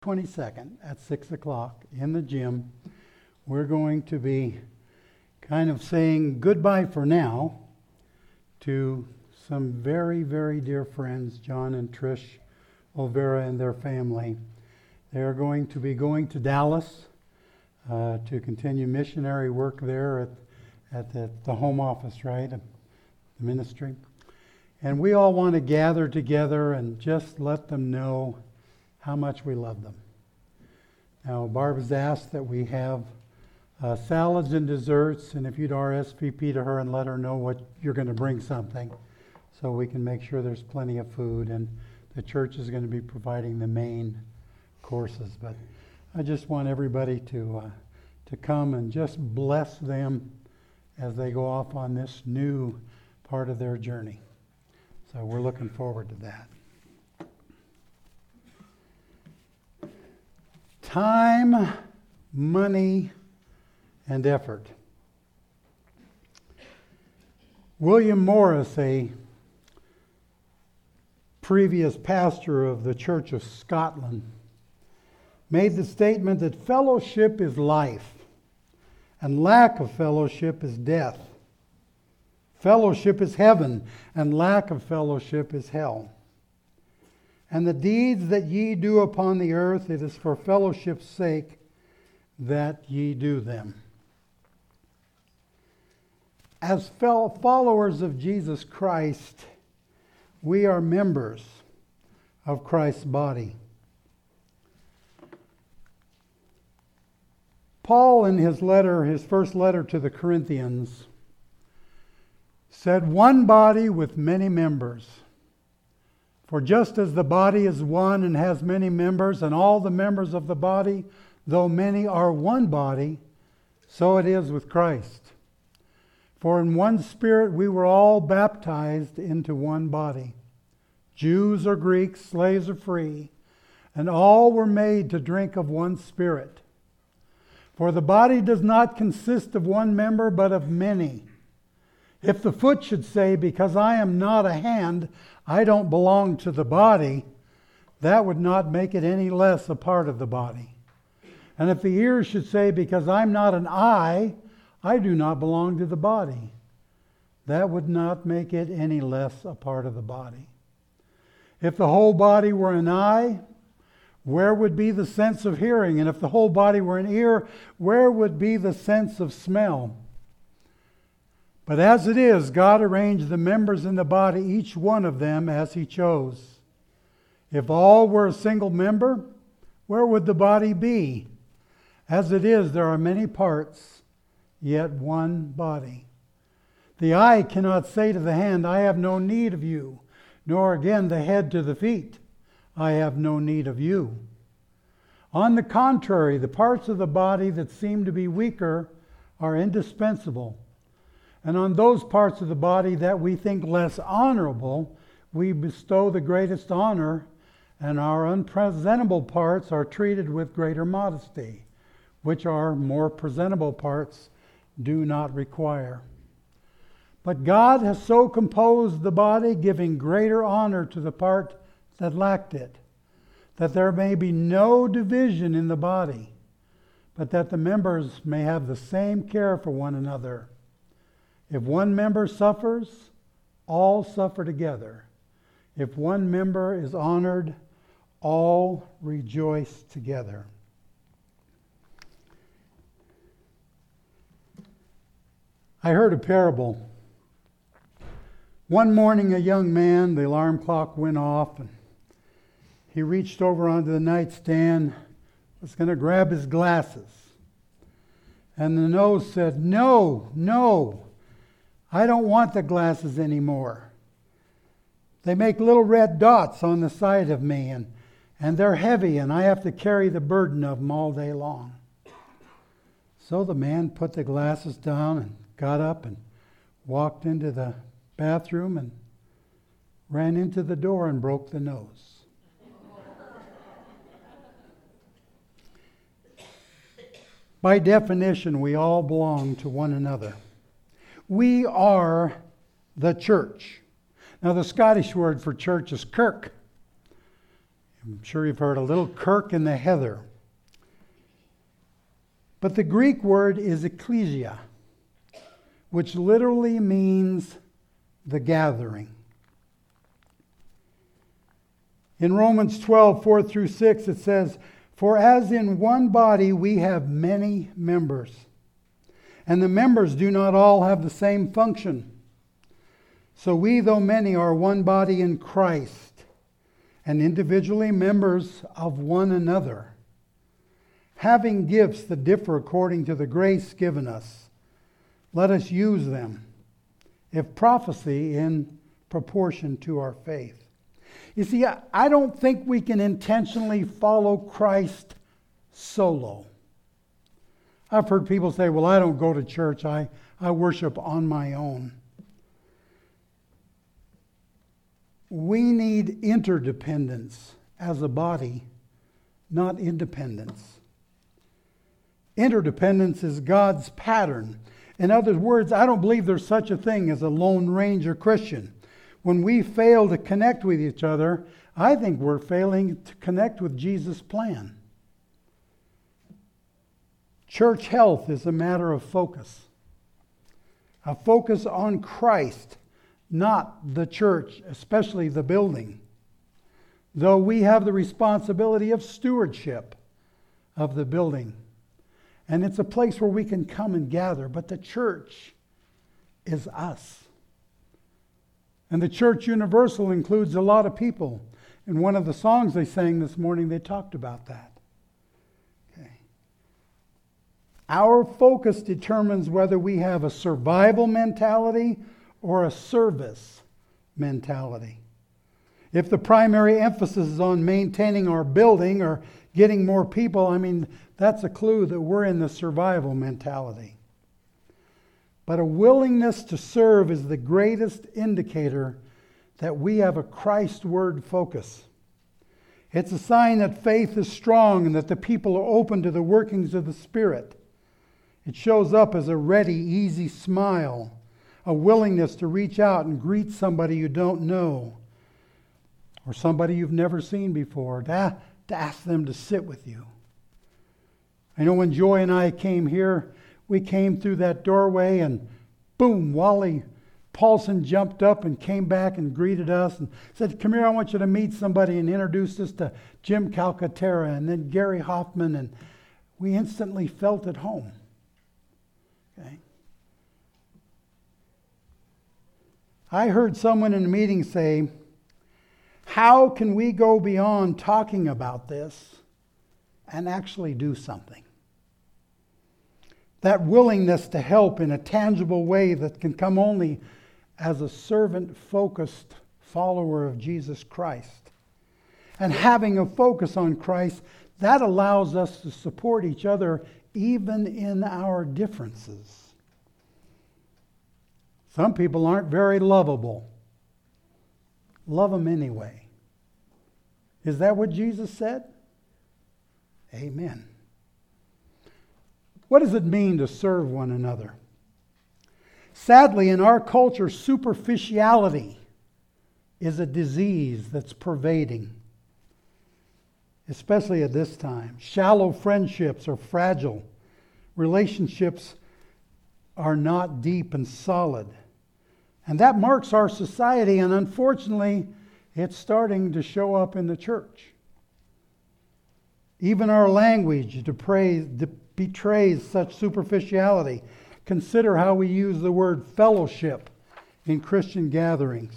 22nd at 6 o'clock in the gym. We're going to be kind of saying goodbye for now to some very, very dear friends, John and Trish Olvera and their family. They are going to be going to Dallas to continue missionary work there at the home office, right, the ministry. And we all want to gather together and just let them know how much we love them. Now, Barb has asked that we have salads and desserts, and if you'd RSVP to her and let her know what you're going to bring something, so we can make sure there's plenty of food, and the church is going to be providing the main courses. But I just want everybody to come and just bless them as they go off on this new part of their journey. So we're looking forward to that. Time, money, and effort. William Morris, a previous pastor of the Church of Scotland, made the statement that fellowship is life, and lack of fellowship is death. Fellowship is heaven, and lack of fellowship is hell. And the deeds that ye do upon the earth, it is for fellowship's sake that ye do them. As followers of Jesus Christ, we are members of Christ's body. Paul, in his first letter to the Corinthians, said, "One body with many members. For just as the body is one and has many members, and all the members of the body, though many, are one body, so it is with Christ. For in one Spirit we were all baptized into one body, Jews or Greeks, slaves or free, and all were made to drink of one Spirit. For the body does not consist of one member, but of many. If the foot should say, because I am not a hand, I don't belong to the body, that would not make it any less a part of the body. And if the ear should say, because I'm not an eye, I do not belong to the body, that would not make it any less a part of the body. If the whole body were an eye, where would be the sense of hearing? And if the whole body were an ear, where would be the sense of smell? But as it is, God arranged the members in the body, each one of them as He chose. If all were a single member, where would the body be? As it is, there are many parts, yet one body. The eye cannot say to the hand, I have no need of you, nor again the head to the feet, I have no need of you. On the contrary, the parts of the body that seem to be weaker are indispensable. And on those parts of the body that we think less honorable, we bestow the greatest honor, and our unpresentable parts are treated with greater modesty, which our more presentable parts do not require. But God has so composed the body, giving greater honor to the part that lacked it, that there may be no division in the body, but that the members may have the same care for one another. If one member suffers, all suffer together. If one member is honored, all rejoice together." I heard a parable. One morning, a young man, the alarm clock went off, and he reached over onto the nightstand, was going to grab his glasses. And the nose said, No, I don't want the glasses anymore. They make little red dots on the side of me, and they're heavy, and I have to carry the burden of them all day long. So the man put the glasses down and got up and walked into the bathroom and ran into the door and broke the nose. By definition, we all belong to one another. We are the church. Now, the Scottish word for church is kirk. I'm sure you've heard a little Kirk in the heather. But the Greek word is ecclesia, which literally means the gathering. In Romans 12, 4 through 6, it says, "For as in one body we have many members, and the members do not all have the same function. So we, though many, are one body in Christ, and individually members of one another, having gifts that differ according to the grace given us. Let us use them. If prophecy, in proportion to our faith." You see, I don't think we can intentionally follow Christ solo. I've heard people say, well, I don't go to church. I worship on my own. We need interdependence as a body, not independence. Interdependence is God's pattern. In other words, I don't believe there's such a thing as a Lone Ranger Christian. When we fail to connect with each other, I think we're failing to connect with Jesus' plan. Church health is a matter of focus. A focus on Christ, not the church, especially the building. Though we have the responsibility of stewardship of the building. And it's a place where we can come and gather, but the church is us. And the church universal includes a lot of people. In one of the songs they sang this morning, they talked about that. Okay. Our focus determines whether we have a survival mentality or a service mentality. If the primary emphasis is on maintaining our building or getting more people, that's a clue that we're in the survival mentality. But a willingness to serve is the greatest indicator that we have a Christ word focus. It's a sign that faith is strong and that the people are open to the workings of the Spirit. It shows up as a ready, easy smile, a willingness to reach out and greet somebody you don't know or somebody you've never seen before, to ask them to sit with you. I know when Joy and I came here, we came through that doorway and boom, Wally Paulson jumped up and came back and greeted us and said, "Come here, I want you to meet somebody," and introduced us to Jim Calcaterra and then Gary Hoffman, and we instantly felt at home. Okay. I heard someone in a meeting say, how can we go beyond talking about this and actually do something? That willingness to help in a tangible way that can come only as a servant-focused follower of Jesus Christ. And having a focus on Christ, that allows us to support each other even in our differences. Some people aren't very lovable. Love them anyway. Is that what Jesus said? Amen. What does it mean to serve one another? Sadly, in our culture, superficiality is a disease that's pervading, especially at this time. Shallow friendships are fragile. Relationships are not deep and solid. And that marks our society, and unfortunately, it's starting to show up in the church. Even our language betrays such superficiality. Consider how we use the word fellowship in Christian gatherings.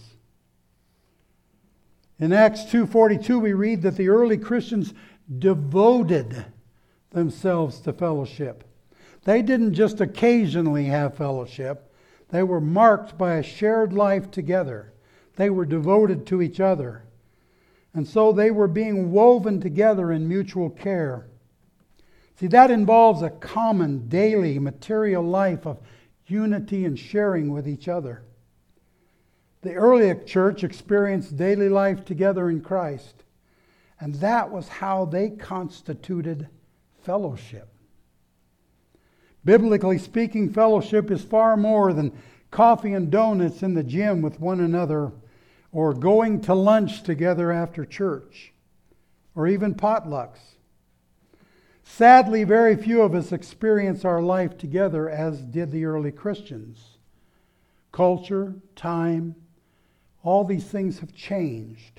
In Acts 2:42, we read that the early Christians devoted themselves to fellowship. They didn't just occasionally have fellowship. They were marked by a shared life together. They were devoted to each other. And so they were being woven together in mutual care. See, that involves a common daily material life of unity and sharing with each other. The early church experienced daily life together in Christ, and that was how they constituted fellowship. Biblically speaking, fellowship is far more than coffee and donuts in the gym with one another or going to lunch together after church. or even potlucks. Sadly, very few of us experience our life together as did the early Christians. Culture, time, all these things have changed.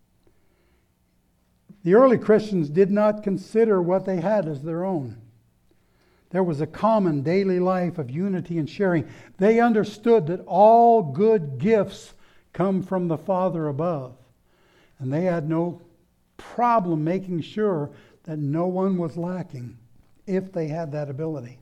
The early Christians did not consider what they had as their own. There was a common daily life of unity and sharing. They understood that all good gifts come from the Father above. And they had no problem making sure that no one was lacking if they had that ability.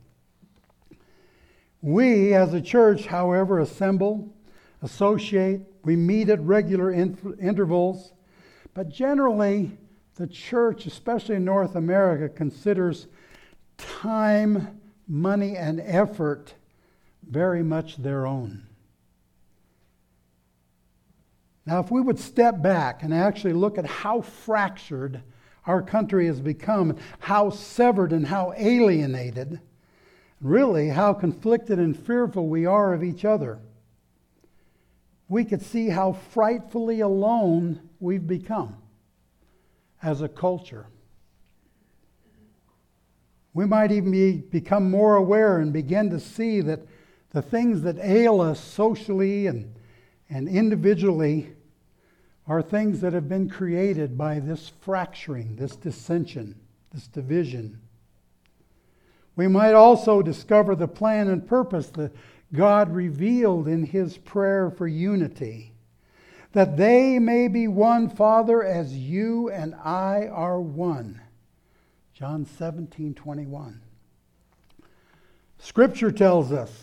We as a church, however, assemble, associate, we meet at regular intervals, but generally the church, especially in North America, considers time, money, and effort very much their own. Now, if we would step back and actually look at how fractured our country has become, how severed and how alienated, really how conflicted and fearful we are of each other, we could see how frightfully alone we've become as a culture. We might even become more aware and begin to see that the things that ail us socially and individually are things that have been created by this fracturing, this dissension, this division. We might also discover the plan and purpose that God revealed in His prayer for unity, that they may be one, Father, as you and I are one. John 17:21. Scripture tells us,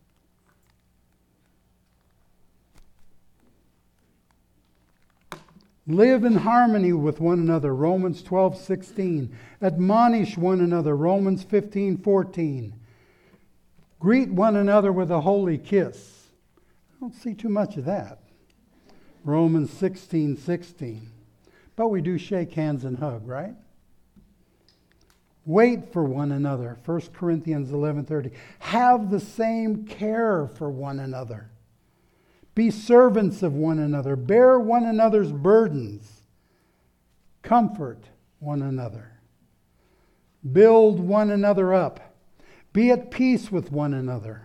live in harmony with one another, Romans 12:16. Admonish one another, Romans 15:14. Greet one another with a holy kiss. I don't see too much of that. Romans 16:16. But we do shake hands and hug, right? Wait for one another, 1 Corinthians 11:30. Have the same care for one another. Be servants of one another. Bear one another's burdens. Comfort one another. Build one another up. Be at peace with one another.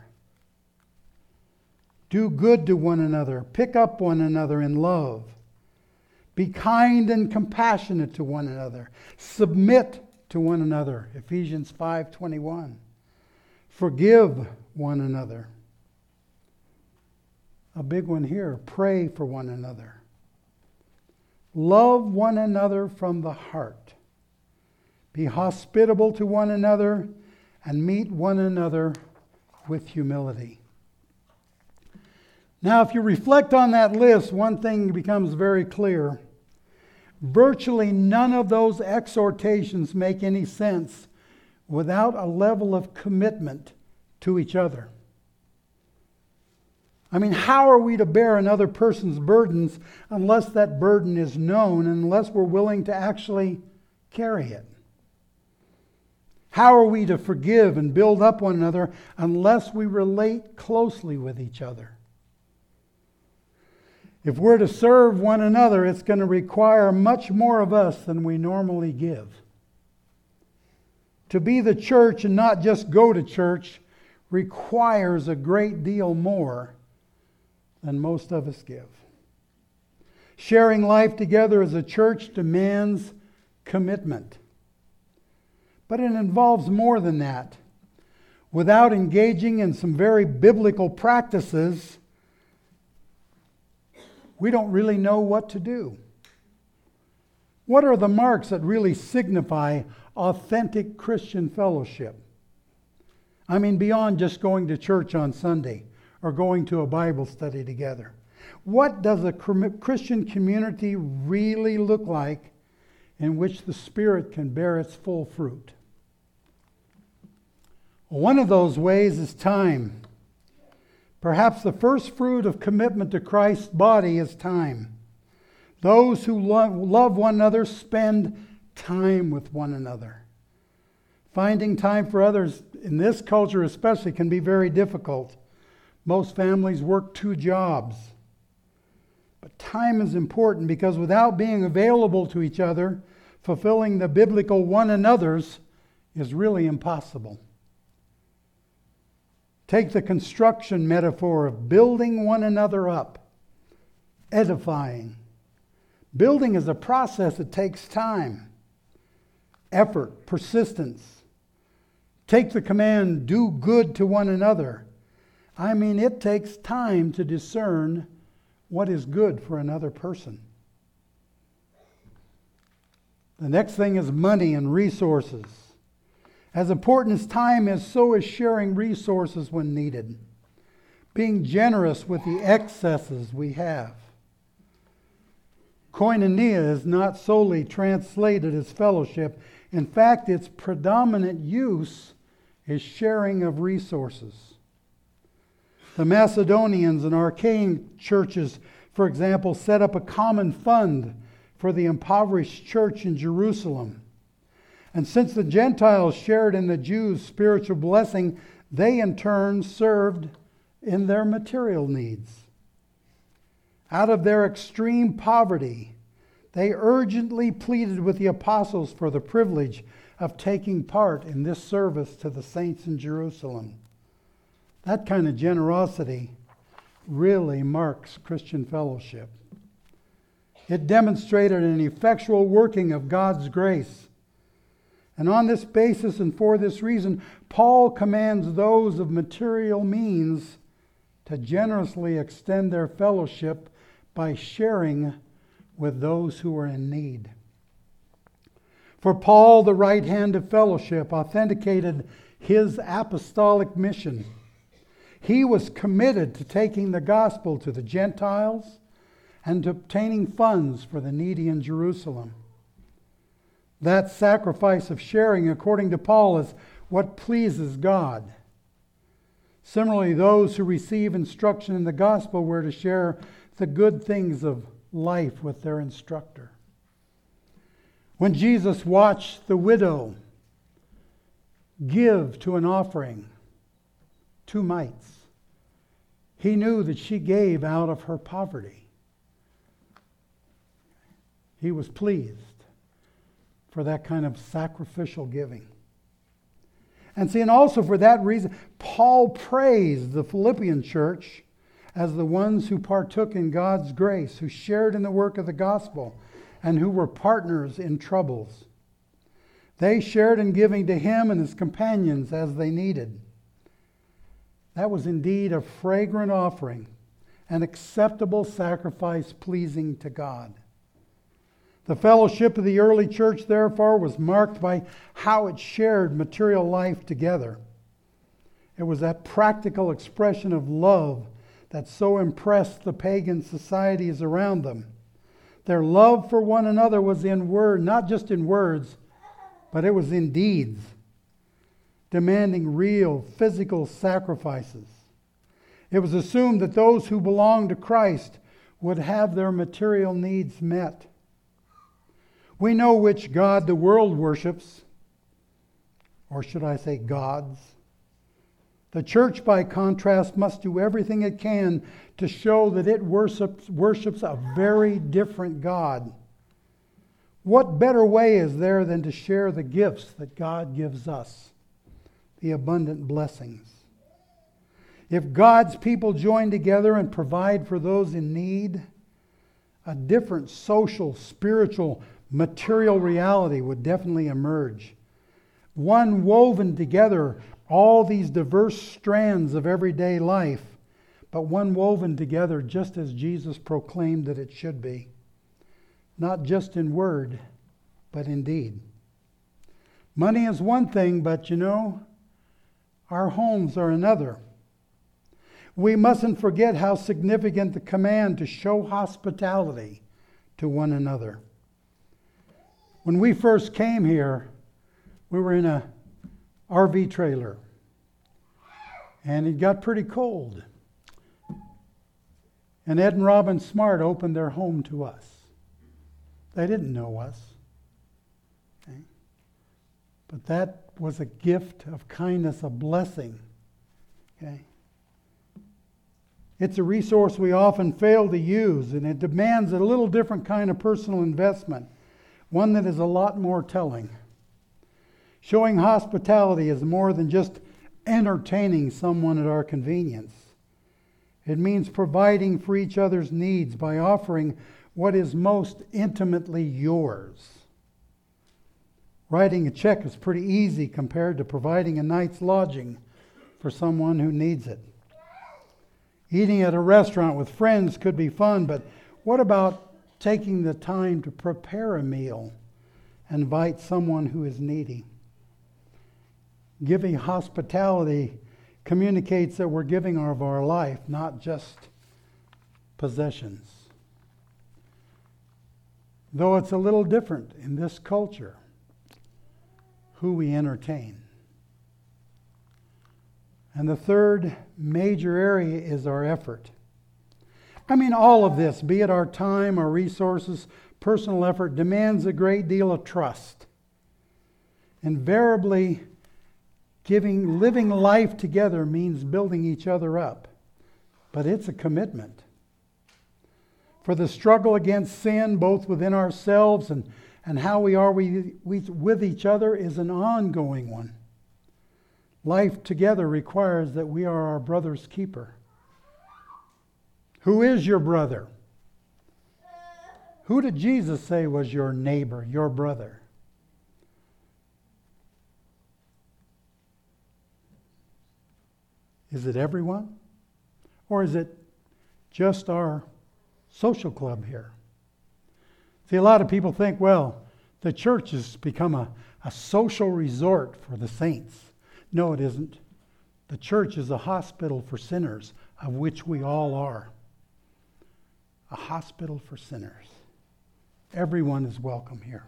Do good to one another. Pick up one another in love. Be kind and compassionate to one another. Submit to one another. Ephesians 5:21. Forgive one another. A big one here. Pray for one another. Love one another from the heart. Be hospitable to one another and meet one another with humility. Now, if you reflect on that list, one thing becomes very clear. Virtually none of those exhortations make any sense without a level of commitment to each other. I mean, how are we to bear another person's burdens unless that burden is known and unless we're willing to actually carry it? How are we to forgive and build up one another unless we relate closely with each other? If we're to serve one another, it's going to require much more of us than we normally give. To be the church and not just go to church requires a great deal more than most of us give. Sharing life together as a church demands commitment. But it involves more than that. Without engaging in some very biblical practices, we don't really know what to do. What are the marks that really signify authentic Christian fellowship? I mean, beyond just going to church on Sunday or going to a Bible study together. What does a Christian community really look like in which the Spirit can bear its full fruit? One of those ways is time. Perhaps the first fruit of commitment to Christ's body is time. Those who love one another spend time with one another. Finding time for others in this culture especially can be very difficult. Most families work 2 jobs. But time is important because without being available to each other fulfilling the biblical one another's is really impossible. Take the construction metaphor of building one another up, edifying. Building is a process that takes time, effort, persistence. Take the command, do good to one another. I mean, it takes time to discern what is good for another person. The next thing is money and resources. As important as time is, so is sharing resources when needed. Being generous with the excesses we have. Koinonia is not solely translated as fellowship. In fact, its predominant use is sharing of resources. The Macedonians and Achaean churches, for example, set up a common fund for the impoverished church in Jerusalem. And since the Gentiles shared in the Jews' spiritual blessing, they in turn served in their material needs. Out of their extreme poverty, they urgently pleaded with the apostles for the privilege of taking part in this service to the saints in Jerusalem. That kind of generosity really marks Christian fellowship. It demonstrated an effectual working of God's grace. And on this basis and for this reason, Paul commands those of material means to generously extend their fellowship by sharing with those who are in need. For Paul, the right hand of fellowship authenticated his apostolic mission. He was committed to taking the gospel to the Gentiles and to obtaining funds for the needy in Jerusalem. That sacrifice of sharing, according to Paul, is what pleases God. Similarly, those who receive instruction in the gospel were to share the good things of life with their instructor. When Jesus watched the widow give to an offering 2 mites, he knew that she gave out of her poverty. He was pleased for that kind of sacrificial giving. And see, and also for that reason, Paul praised the Philippian church as the ones who partook in God's grace, who shared in the work of the gospel, and who were partners in troubles. They shared in giving to him and his companions as they needed. That was indeed a fragrant offering, an acceptable sacrifice pleasing to God. The fellowship of the early church, therefore, was marked by how it shared material life together. It was that practical expression of love that so impressed the pagan societies around them. Their love for one another was in word, not just in words, but it was in deeds, demanding real physical sacrifices. It was assumed that those who belonged to Christ would have their material needs met. We know which God the world worships, or should I say gods. The church, by contrast, must do everything it can to show that it worships a very different God. What better way is there than to share the gifts that God gives us, the abundant blessings? If God's people join together and provide for those in need, a different social, spiritual, material reality would definitely emerge. One woven together, all these diverse strands of everyday life, but one woven together just as Jesus proclaimed that it should be. Not just in word, but in deed. Money is one thing, but our homes are another. We mustn't forget how significant the command to show hospitality to one another. When we first came here, we were in a RV trailer, and it got pretty cold. And Ed and Robin Smart opened their home to us. They didn't know us. Okay? But that was a gift of kindness, a blessing. Okay? It's a resource we often fail to use, and it demands a little different kind of personal investment. one that is a lot more telling. Showing hospitality is more than just entertaining someone at our convenience. It means providing for each other's needs by offering what is most intimately yours. Writing a check is pretty easy compared to providing a night's lodging for someone who needs it. Eating at a restaurant with friends could be fun, but what about taking the time to prepare a meal and invite someone who is needy? Giving hospitality communicates that we're giving of our life, not just possessions. Though it's a little different in this culture, who we entertain. And the third major area is our effort. I mean, all of this, be it our time, our resources, personal effort, demands a great deal of trust. Invariably, living life together means building each other up. But it's a commitment. For the struggle against sin, both within ourselves and how we are with each other, is an ongoing one. Life together requires that we are our brother's keeper. Who is your brother? Who did Jesus say was your neighbor, your brother? Is it everyone? Or is it just our social club here? See, a lot of people think, well, the church has become a social resort for the saints. No, it isn't. The church is a hospital for sinners, of which we all are. A hospital for sinners. Everyone is welcome here.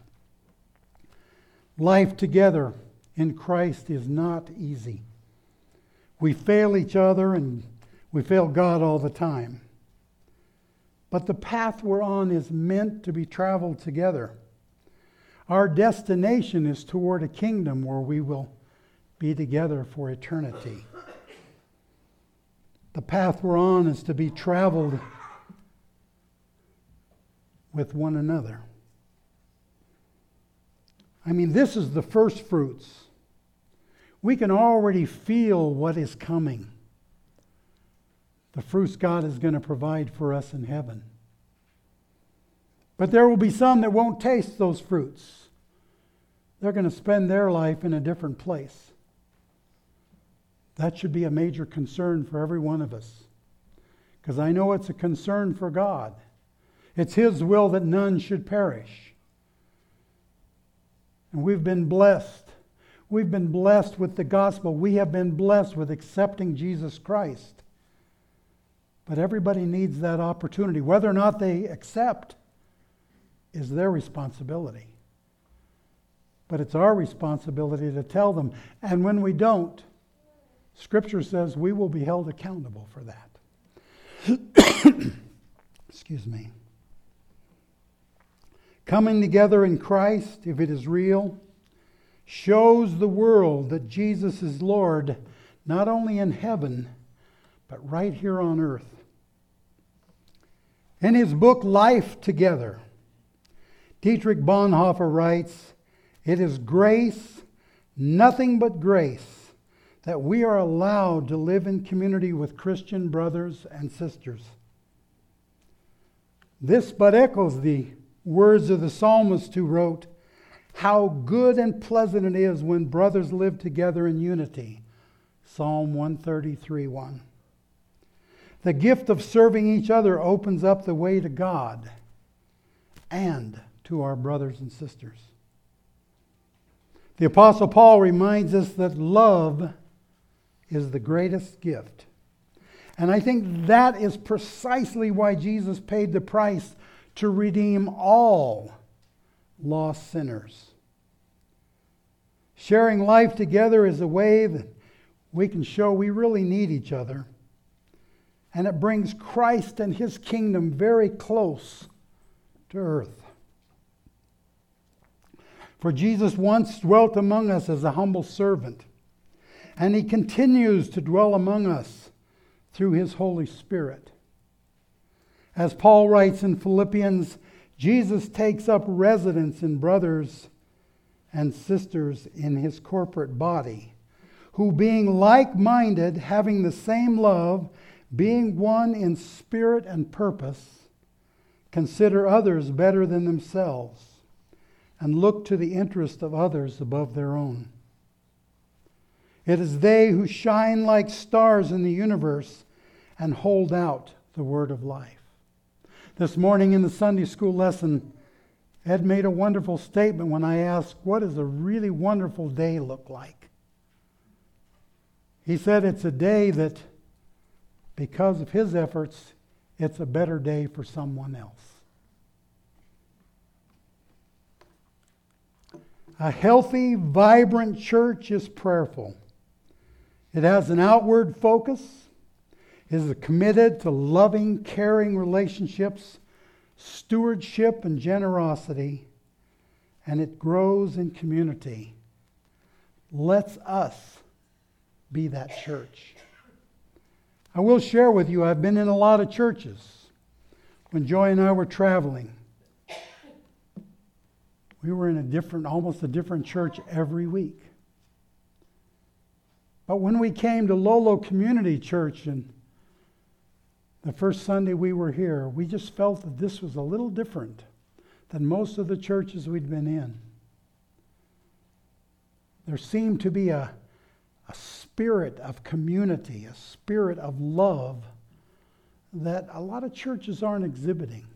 Life together in Christ is not easy. We fail each other and we fail God all the time. But the path we're on is meant to be traveled together. Our destination is toward a kingdom where we will be together for eternity. The path we're on is to be traveled with one another. I mean, this is the first fruits. We can already feel what is coming. The fruits God is going to provide for us in heaven. But there will be some that won't taste those fruits. They're going to spend their life in a different place. That should be a major concern for every one of us. Because I know it's a concern for God. It's His will that none should perish. And we've been blessed. We've been blessed with the gospel. We have been blessed with accepting Jesus Christ. But everybody needs that opportunity. Whether or not they accept is their responsibility. But it's our responsibility to tell them. And when we don't, Scripture says we will be held accountable for that. Excuse me. Coming together in Christ, if it is real, shows the world that Jesus is Lord, not only in heaven, but right here on earth. In his book, Life Together, Dietrich Bonhoeffer writes, "It is grace, nothing but grace, that we are allowed to live in community with Christian brothers and sisters." This but echoes the words of the psalmist who wrote, "How good and pleasant it is when brothers live together in unity." Psalm 133:1. The gift of serving each other opens up the way to God and to our brothers and sisters. The Apostle Paul reminds us that love is the greatest gift. And I think that is precisely why Jesus paid the price to redeem all lost sinners. Sharing life together is a way that we can show we really need each other. And it brings Christ and His kingdom very close to earth. For Jesus once dwelt among us as a humble servant, and He continues to dwell among us through His Holy Spirit. As Paul writes in Philippians Jesus takes up residence in brothers and sisters in his corporate body, who being like-minded, having the same love, being one in spirit and purpose, consider others better than themselves, and look to the interest of others above their own. It is they who shine like stars in the universe and hold out the word of life. This morning in the Sunday school lesson, Ed made a wonderful statement when I asked, what does a really wonderful day look like? He said it's a day that, because of his efforts, it's a better day for someone else. A healthy, vibrant church is prayerful. It has an outward focus, is committed to loving, caring relationships, stewardship, and generosity, and it grows in community. Let's us be that church. I will share with you, I've been in a lot of churches. When Joy and I were traveling, we were in almost a different church every week. But when we came to Lolo Community Church, and the first Sunday we were here, we just felt that this was a little different than most of the churches we'd been in. There seemed to be a spirit of community, a spirit of love that a lot of churches aren't exhibiting.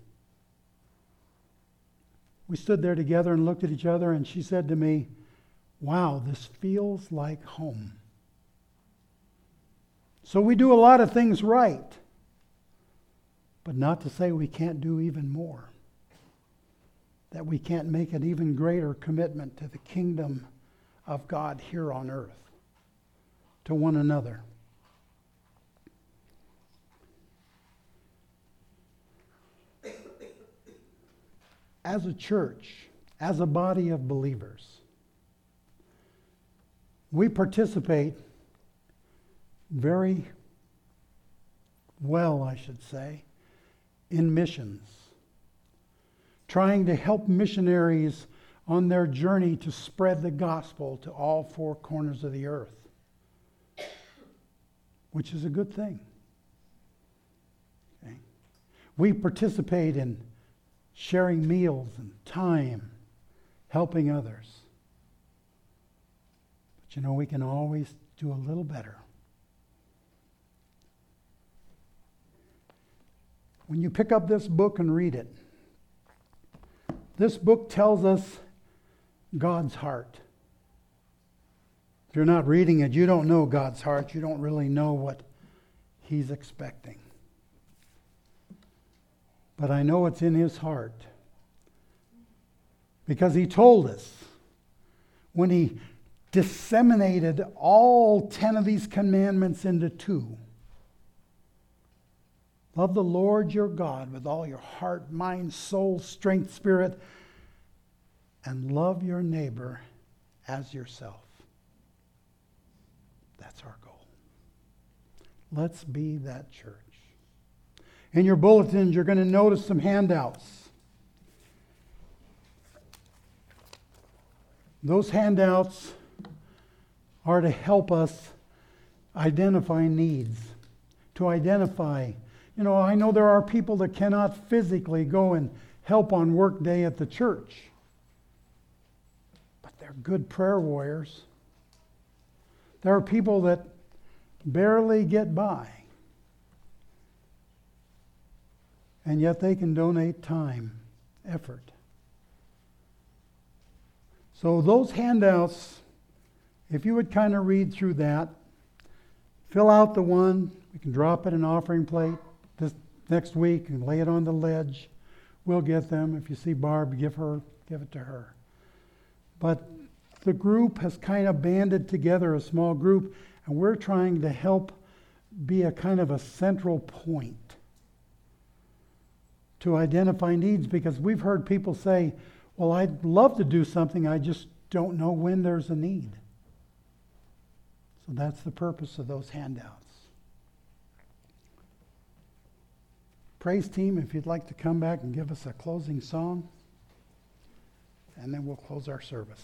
We stood there together and looked at each other, and she said to me, "Wow, this feels like home." So we do a lot of things right, but not to say we can't do even more, that we can't make an even greater commitment to the kingdom of God here on earth, to one another. As a church, as a body of believers, we participate very well, I should say, in missions, trying to help missionaries on their journey to spread the gospel to all four corners of the earth, which is a good thing. Okay? We participate in sharing meals and time, helping others. But you know, we can always do a little better. When you pick up this book and read it, this book tells us God's heart. If you're not reading it, you don't know God's heart. You don't really know what He's expecting. But I know it's in His heart, because He told us when He disseminated all 10 of these commandments into 2. Love the Lord your God with all your heart, mind, soul, strength, spirit, and love your neighbor as yourself. That's our goal. Let's be that church. In your bulletins, you're going to notice some handouts. Those handouts are to help us identify needs, to identify. You know, I know there are people that cannot physically go and help on work day at the church, but they're good prayer warriors. There are people that barely get by, and yet they can donate time, effort. So those handouts, if you would kind of read through that, fill out the one, we can drop it in an offering plate this next week and lay it on the ledge. We'll get them. If you see Barb, give it to her. But the group has kind of banded together, a small group, and we're trying to help be a kind of a central point to identify needs, because we've heard people say, well, I'd love to do something, I just don't know when there's a need. So that's the purpose of those handouts. Praise team, if you'd like to come back and give us a closing song, and then we'll close our service.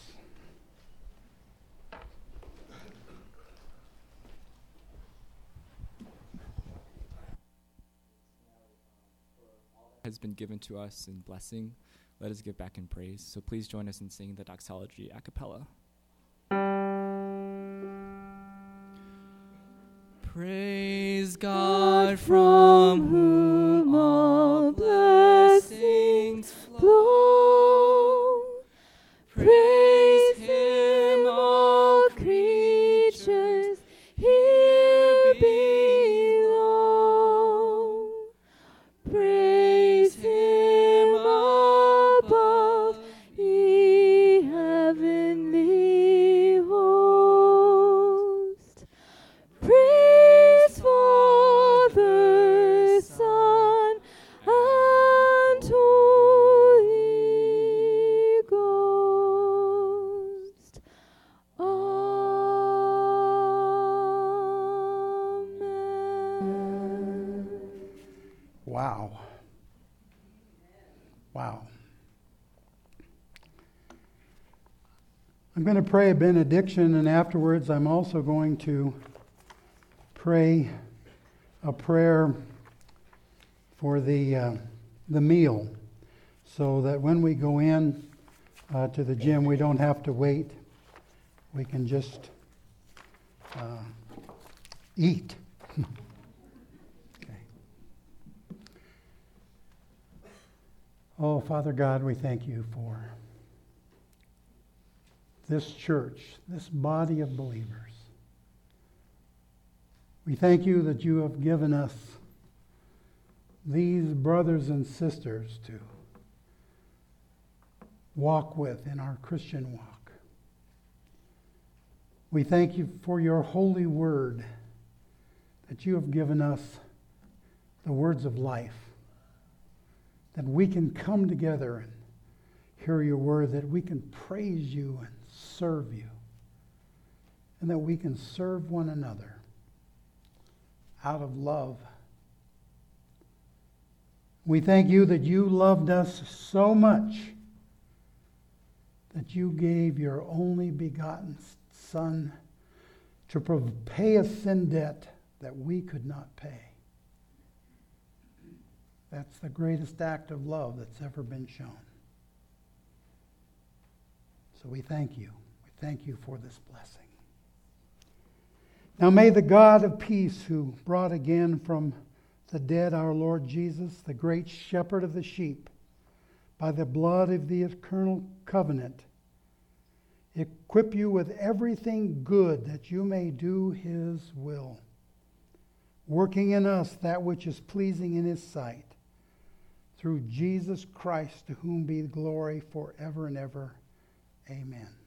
Has been given to us in blessing, let us give back in praise. So please join us in singing the doxology a cappella. Praise God from whom all blessings flow. Praise Him, all creatures here below. Praise Him above, ye heavenly host. Praise Father, Son, and Holy Ghost. Amen. Wow. Wow. I'm going to pray a benediction, and afterwards I'm also going to pray a prayer for the meal, so that when we go in to the gym, we don't have to wait. We can just eat. Okay. Oh, Father God, we thank you for this church, this body of believers. We thank you that you have given us these brothers and sisters to walk with in our Christian walk. We thank you for your holy word, that you have given us the words of life, that we can come together and hear your word, that we can praise you and serve you, and that we can serve one another out of love. We thank you that you loved us so much that you gave your only begotten Son to pay a sin debt that we could not pay. That's the greatest act of love that's ever been shown. So we thank you. We thank you for this blessing. Now may the God of peace, who brought again from the dead our Lord Jesus, the great shepherd of the sheep, by the blood of the eternal covenant, equip you with everything good that you may do his will, working in us that which is pleasing in his sight, through Jesus Christ, to whom be glory forever and ever. Amen.